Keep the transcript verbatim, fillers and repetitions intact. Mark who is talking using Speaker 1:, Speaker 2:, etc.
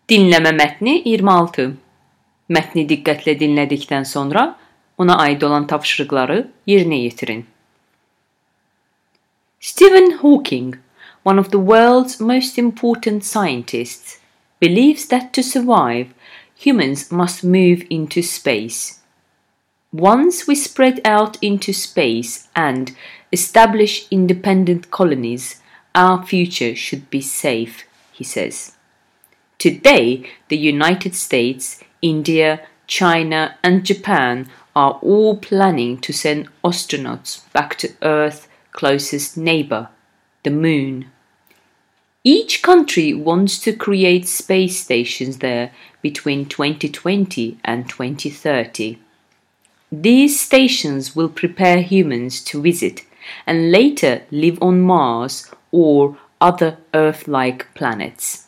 Speaker 1: Dinleme metni iyirmi altı. Mətni diqqətlə dinlədikdən sonra ona aid olan tapşırıqları yerinə yetirin. Stephen Hawking, one of the world's most important scientists, believes that to survive, humans must move into space. Once we spread out into space and establish independent colonies, our future should be safe, he says. Today, the United States, India, China, and Japan are all planning to send astronauts back to Earth's closest neighbor, the Moon. Each country wants to create space stations there between twenty twenty and twenty thirty. These stations will prepare humans to visit and later live on Mars or other Earth-like planets.